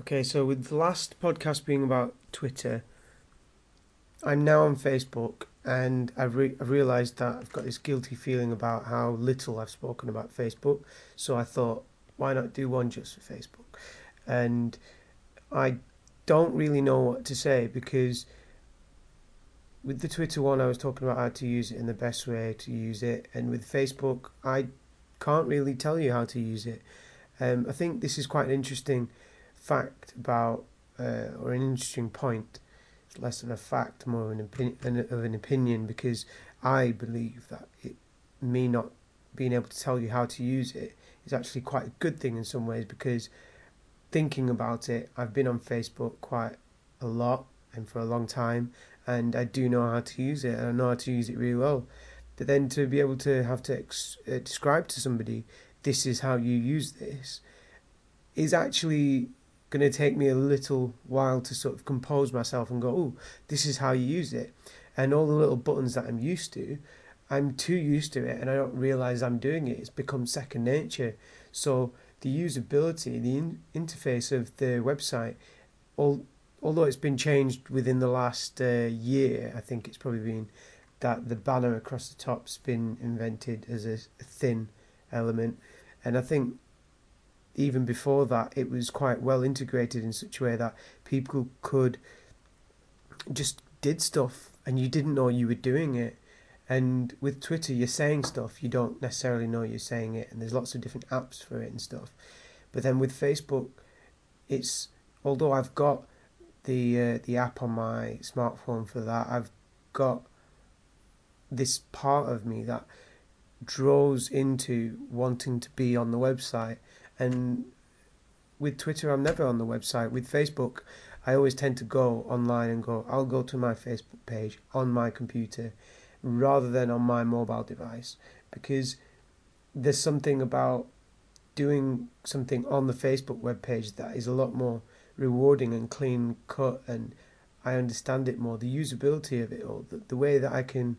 Okay, so with the last podcast being about Twitter, I'm now on Facebook, and I've realised that I've got this guilty feeling about how little I've spoken about Facebook. So I thought, why not do one just for Facebook? And I don't really know what to say because with the Twitter one, I was talking about how to use it and the best way to use it, and with Facebook, I can't really tell you how to use it. I think this is quite an interesting fact about, or an interesting point. It's less of a fact, more of an opinion, because I believe that me not being able to tell you how to use it is actually quite a good thing in some ways, because thinking about it, I've been on Facebook quite a lot and for a long time, and I do know how to use it, and I know how to use it really well. But then to be able to have to describe to somebody, this is how you use this, is actually going to take me a little while to sort of compose myself and go, oh, this is how you use it. And all the little buttons that I'm used to, I'm too used to it and I don't realize I'm doing it. It's become second nature. So the usability, the interface of the website, although it's been changed within the last year, I think it's probably been that the banner across the top's been invented as a thin element. And I think even before that, it was quite well integrated in such a way that people could just did stuff and you didn't know you were doing it. And with Twitter, you're saying stuff, you don't necessarily know you're saying it, and there's lots of different apps for it and stuff. But then with Facebook, it's although I've got the app on my smartphone for that, I've got this part of me that draws into wanting to be on the website. And with Twitter, I'm never on the website. With Facebook, I always tend to go online and I'll go to my Facebook page on my computer rather than on my mobile device, because there's something about doing something on the Facebook webpage that is a lot more rewarding and clean cut, and I understand it more. The usability of it all, the way that I can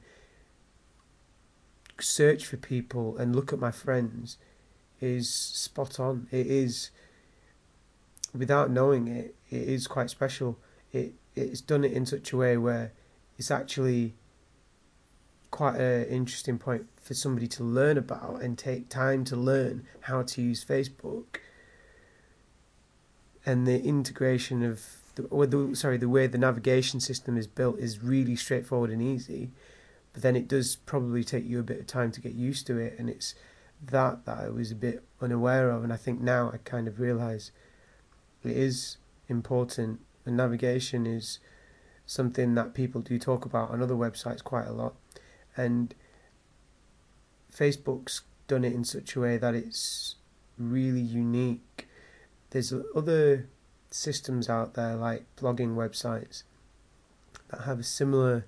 search for people and look at my friends is spot on. It is, without knowing it, it is quite special. It's done it in such a way where it's actually quite an interesting point for somebody to learn about and take time to learn how to use Facebook. And the integration of the way the navigation system is built is really straightforward and easy. But then it does probably take you a bit of time to get used to it, and it's that I was a bit unaware of, and I think now I kind of realise it is important, and navigation is something that people do talk about on other websites quite a lot, and Facebook's done it in such a way that it's really unique. There's other systems out there like blogging websites that have a similar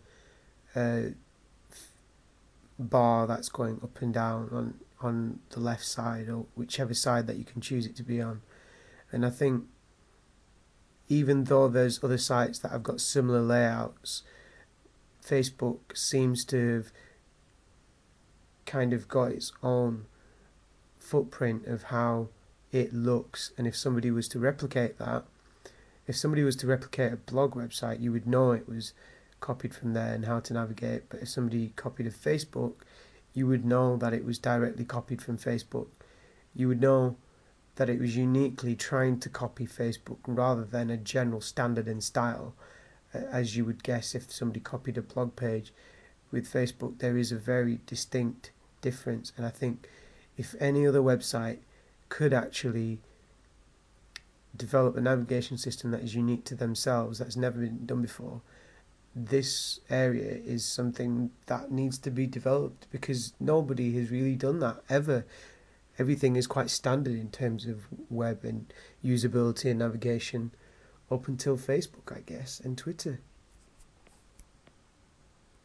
bar that's going up and down on the left side, or whichever side that you can choose it to be on. And I think even though there's other sites that have got similar layouts, Facebook seems to have kind of got its own footprint of how it looks. And if somebody was to replicate that, if somebody was to replicate a blog website, you would know it was copied from there and how to navigate. But if somebody copied a Facebook, you would know that it was directly copied from Facebook. You would know that it was uniquely trying to copy Facebook rather than a general standard and style, as you would guess if somebody copied a blog page. With Facebook, there is a very distinct difference, and I think if any other website could actually develop a navigation system that is unique to themselves, that's never been done before, this area is something that needs to be developed, because nobody has really done that ever. Everything is quite standard in terms of web and usability and navigation up until Facebook, I guess, and Twitter.